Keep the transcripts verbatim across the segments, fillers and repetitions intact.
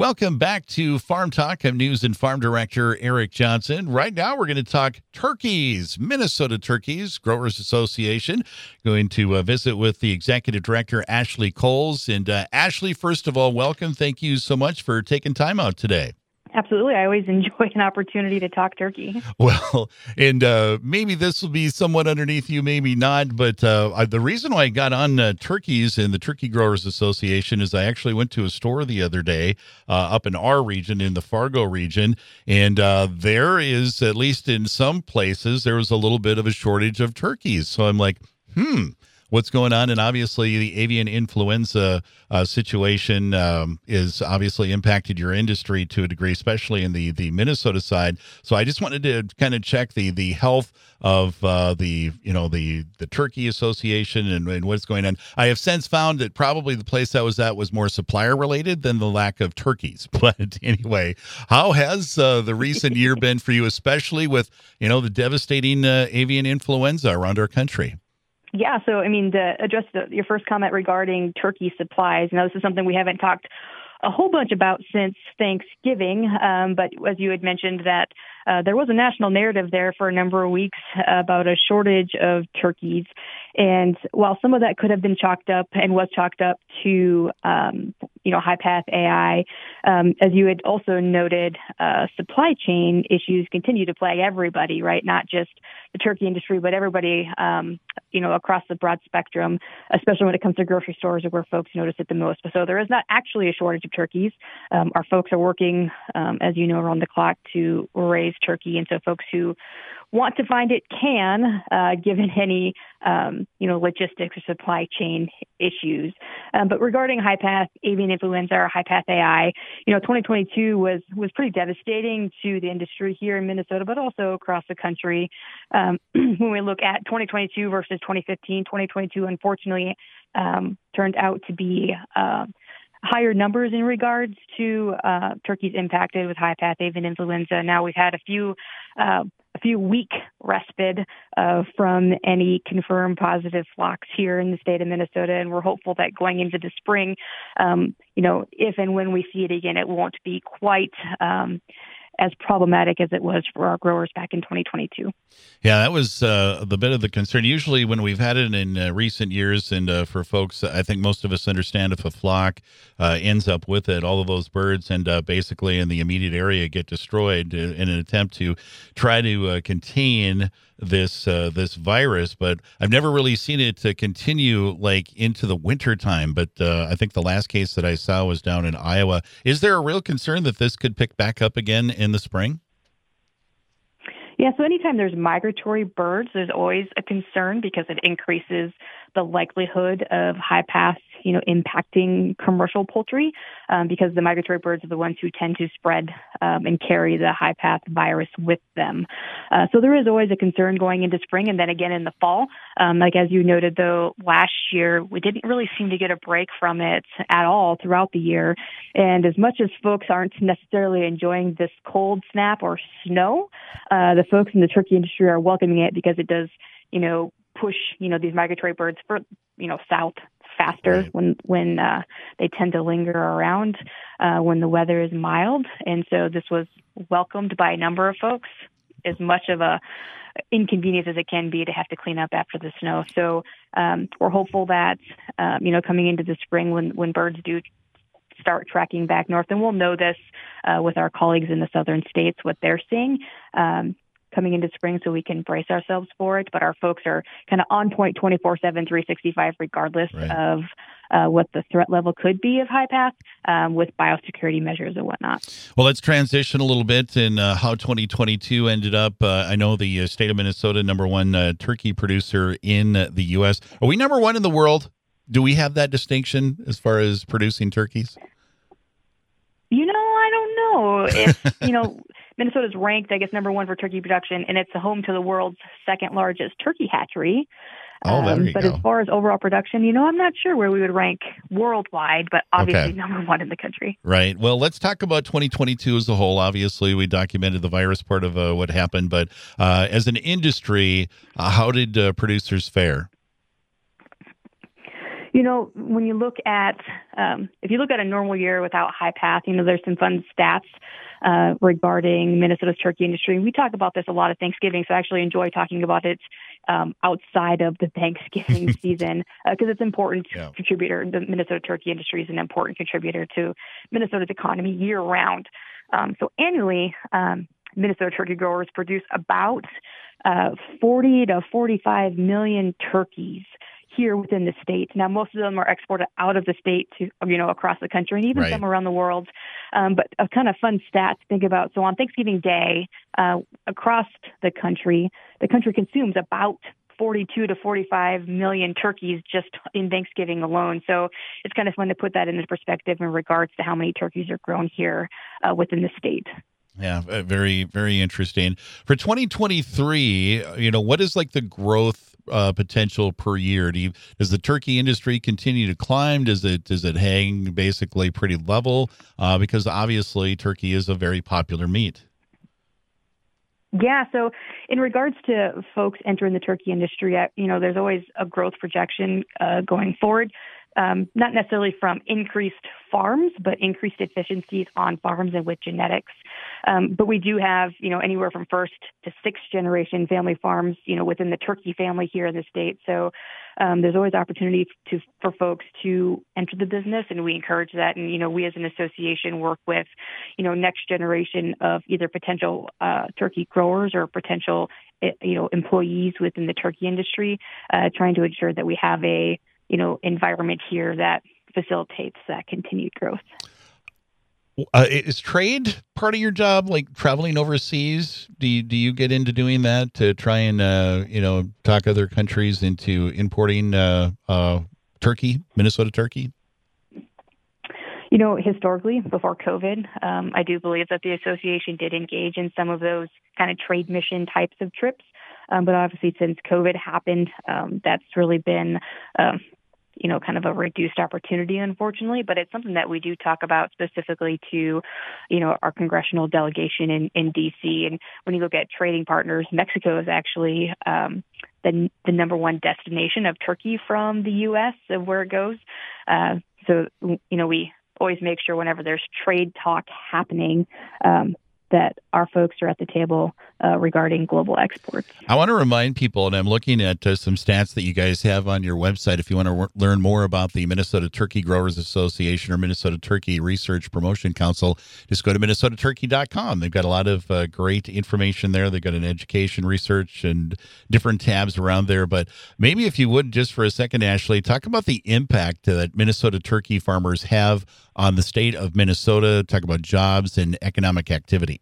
Welcome back to Farm Talk. I'm News and Farm Director Eric Johnson. Right now, we're going to talk turkeys, Minnesota Turkeys Growers Association. Going to uh, visit with the Executive Director, Ashley Coles. And uh, Ashley, first of all, welcome. Thank you so much for taking time out today. Absolutely. I always enjoy an opportunity to talk turkey. Well, and uh, maybe this will be somewhat underneath you, maybe not. But uh, the reason why I got on uh, turkeys and the Turkey Growers Association is I actually went to a store the other day uh, up in our region, in the Fargo region. And uh, there is, at least in some places, there was a little bit of a shortage of turkeys. So I'm like, hmm. What's going on? And obviously the avian influenza uh, situation um, is obviously impacted your industry to a degree, especially in the, the Minnesota side. So I just wanted to kind of check the the health of uh, the, you know, the, the Turkey Association and, and what's going on. I have since found that probably the place I was at was more supplier related than the lack of turkeys. But anyway, how has uh, the recent year been for you, especially with, you know, the devastating uh, avian influenza around our country? Yeah, so I mean, to address the, your first comment regarding turkey supplies, now this is something we haven't talked a whole bunch about since Thanksgiving, um, but as you had mentioned that uh, there was a national narrative there for a number of weeks about a shortage of turkeys. And while some of that could have been chalked up and was chalked up to, um, you know, high-path A I, um, as you had also noted, uh, supply chain issues continue to plague everybody, right? Not just the turkey industry, but everybody, um, you know, across the broad spectrum, especially when it comes to grocery stores where folks notice it the most. So there is not actually a shortage of turkeys. Um, our folks are working, um, as you know, around the clock to raise turkey. And so folks who want to find it can, uh, given any, um, you know, logistics or supply chain issues. Um, but regarding high-path avian influenza or high-path A I, you know, twenty twenty-two was was pretty devastating to the industry here in Minnesota, but also across the country. Um, when we look at twenty twenty-two versus twenty fifteen, twenty twenty-two, unfortunately, um, turned out to be uh, higher numbers in regards to uh, turkeys impacted with high-path avian influenza. Now we've had a few uh, a few week respite uh, from any confirmed positive flocks here in the state of Minnesota, and we're hopeful that going into the spring, um, you know, if and when we see it again, it won't be quite um, as problematic as it was for our growers back in twenty twenty-two. Yeah, that was uh, the bit of the concern. Usually when we've had it in uh, recent years, and uh, for folks, I think most of us understand if a flock uh, ends up with it, all of those birds end up basically in the immediate area get destroyed in an attempt to try to uh, contain this uh, this virus. But I've never really seen it uh, continue like into the winter time. But uh, I think the last case that I saw was down in Iowa. Is there a real concern that this could pick back up again in the spring? Yeah, so anytime there's migratory birds, there's always a concern because it increases the likelihood of high paths, you know, impacting commercial poultry um, because the migratory birds are the ones who tend to spread um, and carry the high path virus with them. Uh, so there is always a concern going into spring and then again in the fall. Um, like as you noted, though, last year we didn't really seem to get a break from it at all throughout the year. And as much as folks aren't necessarily enjoying this cold snap or snow, uh, the folks in the turkey industry are welcoming it because it does, you know, push, you know, these migratory birds for, you know, south faster right. when, when, uh, they tend to linger around, uh, when the weather is mild. And so this was welcomed by a number of folks, as much of a inconvenience as it can be to have to clean up after the snow. So, um, we're hopeful that, um, you know, coming into the spring when, when birds do start tracking back north, and we'll know this, uh, with our colleagues in the southern states, what they're seeing, um, coming into spring so we can brace ourselves for it. But our folks are kind of on point twenty-four seven, three sixty-five, regardless right. of uh, what the threat level could be of high path um, with biosecurity measures and whatnot. Well, let's transition a little bit in uh, how twenty twenty-two ended up. Uh, I know the uh, state of Minnesota, number one uh, turkey producer in uh, the U S. Are we number one in the world? Do we have that distinction as far as producing turkeys? You know, I don't know. If, you know, Minnesota's ranked, I guess, number one for turkey production, and it's the home to the world's second largest turkey hatchery. Oh, there um, you but go. As far as overall production, you know, I'm not sure where we would rank worldwide, but obviously okay. number one in the country. Right. Well, let's talk about twenty twenty-two as a whole. Obviously, we documented the virus part of uh, what happened, but uh, as an industry, uh, how did uh, producers fare? You know, when you look at, um, if you look at a normal year without High Path, you know, there's some fun stats uh, regarding Minnesota's turkey industry. We talk about this a lot at Thanksgiving, so I actually enjoy talking about it um, outside of the Thanksgiving season because uh, it's an important yeah. contributor. The Minnesota turkey industry is an important contributor to Minnesota's economy year round. Um, so annually, um, Minnesota turkey growers produce about uh, forty to forty-five million turkeys here within the state. Now, most of them are exported out of the state to, you know, across the country and even right. some around the world. Um, but a kind of fun stat to think about. So on Thanksgiving Day, uh, across the country, the country consumes about forty-two to forty-five million turkeys just in Thanksgiving alone. So it's kind of fun to put that into perspective in regards to how many turkeys are grown here uh, within the state. Yeah, very, very interesting. For twenty twenty-three, you know, what is like the growth uh, potential per year? Do you, does the turkey industry continue to climb? Does it does it hang basically pretty level? Uh, because obviously turkey is a very popular meat. Yeah, so in regards to folks entering the turkey industry, you know, there's always a growth projection uh, going forward. Um, not necessarily from increased farms, but increased efficiencies on farms and with genetics. Um, but we do have, you know, anywhere from first to sixth generation family farms, you know, within the turkey family here in the state. So um, there's always opportunity to for folks to enter the business, and we encourage that. And, you know, we as an association work with, you know, next generation of either potential uh, turkey growers or potential, you know, employees within the turkey industry, uh, trying to ensure that we have a you know, environment here that facilitates that continued growth. Uh, is trade part of your job, like traveling overseas? Do you, do you get into doing that to try and, uh, you know, talk other countries into importing uh, uh, turkey, Minnesota turkey? You know, historically, before COVID, um, I do believe that the association did engage in some of those kind of trade mission types of trips. Um, but obviously, since COVID happened, um, that's really been, um, you know, kind of a reduced opportunity, unfortunately. But it's something that we do talk about specifically to, you know, our congressional delegation in, in D C. And when you look at trading partners, Mexico is actually um, the, the number one destination of turkey from the U S of where it goes. Uh, so, you know, we always make sure whenever there's trade talk happening, um, that our folks are at the table uh, regarding global exports. I want to remind people, and I'm looking at uh, some stats that you guys have on your website. If you want to w- learn more about the Minnesota Turkey Growers Association or Minnesota Turkey Research Promotion Council, just go to minnesota turkey dot com. They've got a lot of uh, great information there. They've got an education, research, and different tabs around there. But maybe if you would, just for a second, Ashley, talk about the impact that Minnesota turkey farmers have on the state of Minnesota, talk about jobs and economic activity.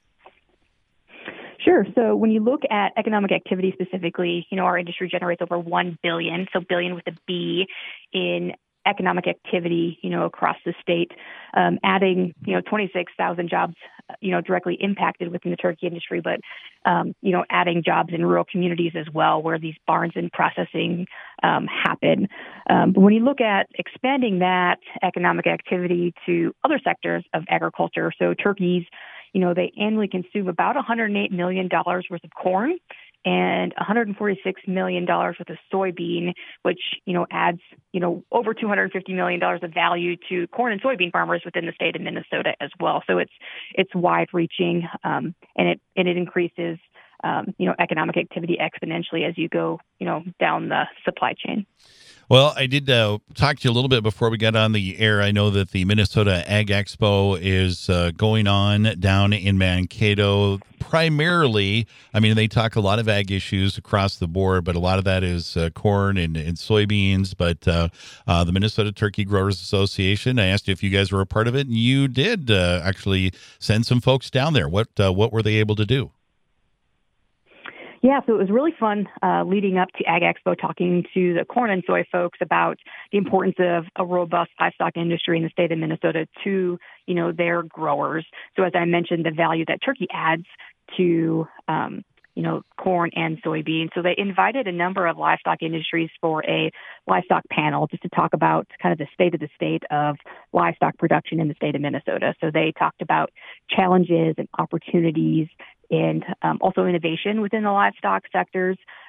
Sure. So when you look at economic activity specifically, you know, our industry generates over one billion, so billion with a B, in economic activity, you know, across the state, um, adding, you know, twenty-six thousand jobs, you know, directly impacted within the turkey industry, but, um, you know, adding jobs in rural communities as well, where these barns and processing um, happen. Um, but when you look at expanding that economic activity to other sectors of agriculture, so turkeys, you know, they annually consume about one hundred eight million dollars worth of corn and one hundred forty-six million dollars worth of soybean, which, you know, adds, you know, over two hundred fifty million dollars of value to corn and soybean farmers within the state of Minnesota as well. So it's it's wide reaching, um, and it and it increases, um, you know, economic activity exponentially as you go, you know, down the supply chain. Well, I did uh, talk to you a little bit before we got on the air. I know that the Minnesota Ag Expo is uh, going on down in Mankato. Primarily, I mean, they talk a lot of ag issues across the board, but a lot of that is uh, corn and, and soybeans. But uh, uh, the Minnesota Turkey Growers Association, I asked you if you guys were a part of it, and you did uh, actually send some folks down there. What uh, what were they able to do? Yeah, so it was really fun uh, leading up to Ag Expo, talking to the corn and soy folks about the importance of a robust livestock industry in the state of Minnesota to, you know, their growers. So as I mentioned, the value that turkey adds to, um, you know, corn and soybeans. So they invited a number of livestock industries for a livestock panel just to talk about kind of the state of the state of livestock production in the state of Minnesota. So they talked about challenges and opportunities and um, also innovation within the livestock sectors,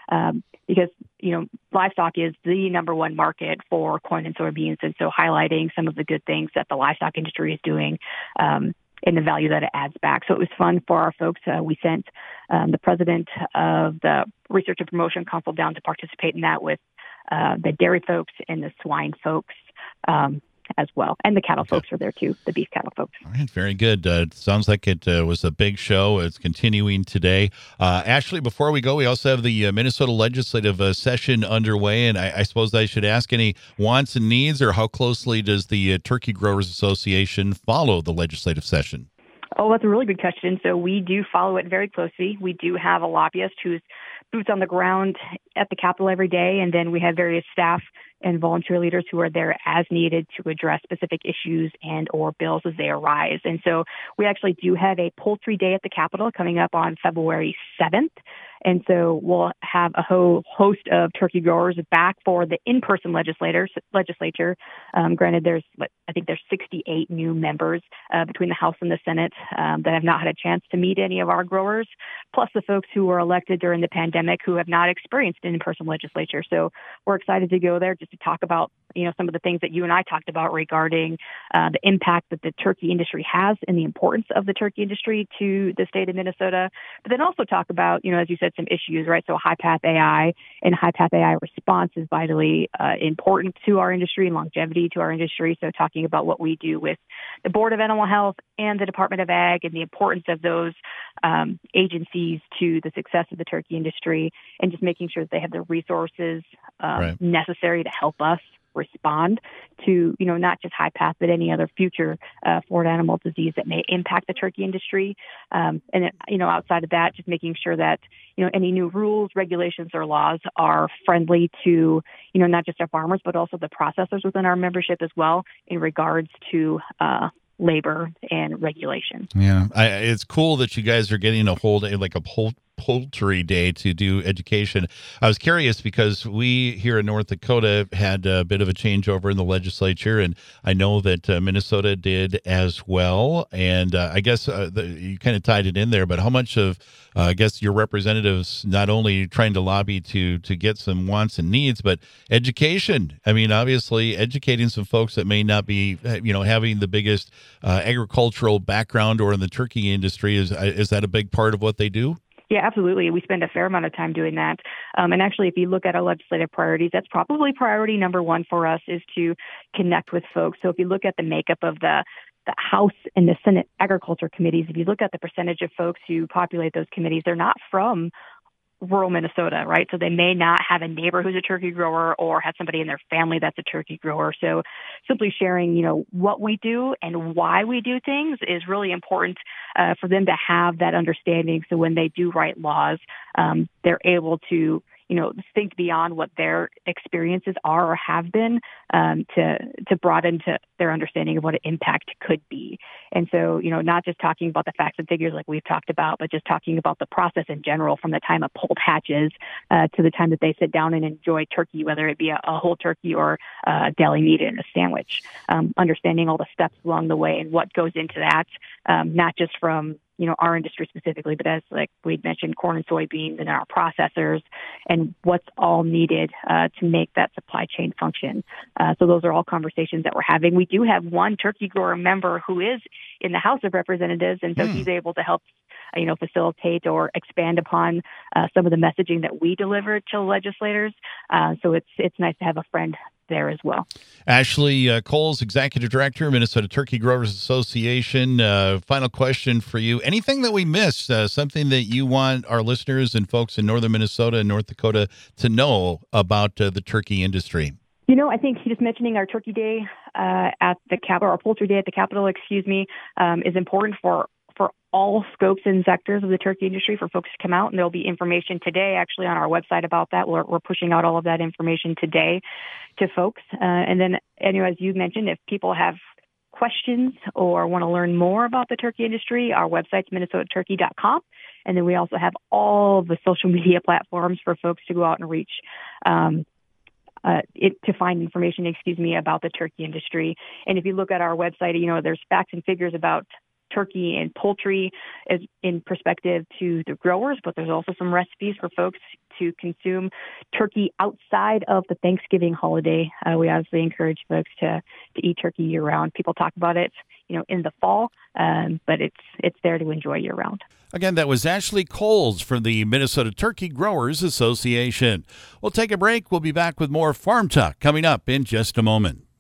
um, because, you know, livestock is the number one market for corn and soybeans. And so highlighting some of the good things that the livestock industry is doing um, and the value that it adds back. So it was fun for our folks. Uh, we sent um, the president of the Research and Promotion Council down to participate in that with uh, the dairy folks and the swine folks um, as well. And the cattle folks are there too, the beef cattle folks. All right, very good. Uh, it sounds like it uh, was a big show. It's continuing today. Uh, Ashley, before we go, we also have the uh, Minnesota legislative uh, session underway, and I, I suppose I should ask any wants and needs, or how closely does the uh, Turkey Growers Association follow the legislative session? Oh, that's a really good question. So we do follow it very closely. We do have a lobbyist who's boots on the ground at the Capitol every day, and then we have various staff and volunteer leaders who are there as needed to address specific issues and or bills as they arise. And so we actually do have a poultry day at the Capitol coming up on February seventh. And so we'll have a whole host of turkey growers back for the in-person legislators, legislature. Um, granted, there's, I think there's sixty-eight new members uh, between the House and the Senate um, that have not had a chance to meet any of our growers, plus the folks who were elected during the pandemic who have not experienced an in-person legislature. So we're excited to go there just to talk about, you know, some of the things that you and I talked about regarding uh, the impact that the turkey industry has and the importance of the turkey industry to the state of Minnesota, but then also talk about, you know, as you said, some issues, right? So high path A I and high path A I response is vitally uh, important to our industry and longevity to our industry. So talking about what we do with the Board of Animal Health and the Department of Ag and the importance of those um, agencies to the success of the turkey industry, and just making sure that they have the resources um, right. necessary to help us respond to, you know, not just high path, but any other future uh, foreign animal disease that may impact the turkey industry. Um, and, it, you know, outside of that, just making sure that, you know, any new rules, regulations, or laws are friendly to, you know, not just our farmers, but also the processors within our membership as well in regards to uh, labor and regulation. Yeah, I, it's cool that you guys are getting a hold of like a whole poultry day to do education. I was curious because we here in North Dakota had a bit of a changeover in the legislature, and I know that uh, Minnesota did as well. And uh, I guess uh, the, you kind of tied it in there, but how much of, uh, I guess, your representatives not only trying to lobby to to get some wants and needs, but education? I mean, obviously educating some folks that may not be, you know, having the biggest uh, agricultural background or in the turkey industry. Is is that a big part of what they do? Yeah, absolutely. We spend a fair amount of time doing that. Um, and actually, if you look at our legislative priorities, that's probably priority number one for us is to connect with folks. So if you look at the makeup of the the House and the Senate Agriculture Committees, if you look at the percentage of folks who populate those committees, they're not from rural Minnesota, right? So they may not have a neighbor who's a turkey grower or have somebody in their family that's a turkey grower. So simply sharing, you know, what we do and why we do things is really important uh, for them to have that understanding. So when they do write laws, um, they're able to, you know, think beyond what their experiences are or have been um, to to broaden to their understanding of what an impact could be. And so, you know, not just talking about the facts and figures like we've talked about, but just talking about the process in general from the time a poult hatches uh, to the time that they sit down and enjoy turkey, whether it be a, a whole turkey or uh, deli meat in a sandwich. Um, understanding all the steps along the way and what goes into that, um, not just from you know, our industry specifically, but as like we'd mentioned, corn and soybeans and our processors and what's all needed uh, to make that supply chain function. Uh, so those are all conversations that we're having. We do have one turkey grower member who is in the House of Representatives, and so mm. he's able to help, uh, you know, facilitate or expand upon uh, some of the messaging that we deliver to legislators. Uh, so it's it's nice to have a friend there as well. Ashley uh, Coles, Executive Director, Minnesota Turkey Growers Association. Uh, final question for you. Anything that we missed, uh, something that you want our listeners and folks in northern Minnesota and North Dakota to know about uh, the turkey industry? You know, I think just mentioning our Turkey Day uh, at the Capitol, our Poultry Day at the Capitol, excuse me, um, is important for for all scopes and sectors of the turkey industry for folks to come out. And there'll be information today actually on our website about that. We're, we're pushing out all of that information today to folks. Uh, and then, anyway, as you mentioned, if people have questions or want to learn more about the turkey industry, our website's minnesota turkey dot com. And then we also have all the social media platforms for folks to go out and reach um, Uh, it, to find information, excuse me, about the turkey industry. And if you look at our website, you know, there's facts and figures about turkey and poultry as in perspective to the growers, but there's also some recipes for folks to consume turkey outside of the Thanksgiving holiday. Uh, we obviously encourage folks to, to eat turkey year round. People talk about it, you know, in the fall, um, but it's it's there to enjoy year round. Again, that was Ashley Coles from the Minnesota Turkey Growers Association. We'll take a break. We'll be back with more Farm Talk coming up in just a moment.